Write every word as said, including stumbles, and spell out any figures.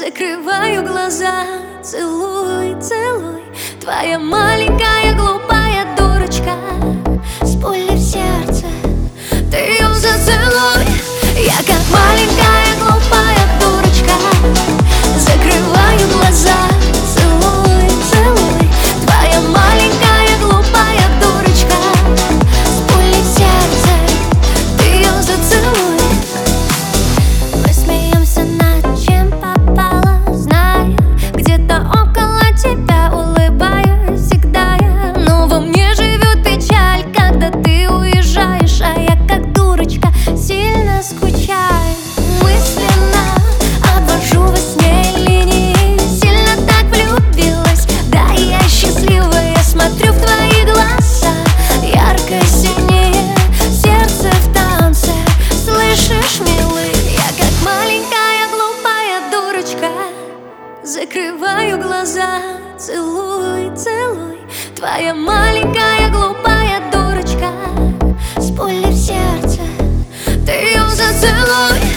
Закрываю глаза, целуй, целуй. Твоя маленькая глупая дурочка с пулей в сердце, ты ее зацелуй. Я как маленькая глупая дурочка, закрываю глаза, целуй, целуй. Твоя маленькая глупая дурочка с пулей в сердце, ты ее зацелуй. Мы смеемся над чем попало, знаю, где-то около тебя улыбаюсь всегда я. Но во мне живет печаль, когда ты уезжаешь, а я как дурочка сильно скучаю. Мысленно обвожу во сне линии, сильно так влюбилась, да я счастливая. Смотрю в твои глаза, ярко-синие, сердце в танце, слышишь, милый? Я как маленькая глупая дурочка, закрываю глаза, целуй, целуй. Твоя маленькая глупая дурочка с пулей в сердце, ты ее зацелуй.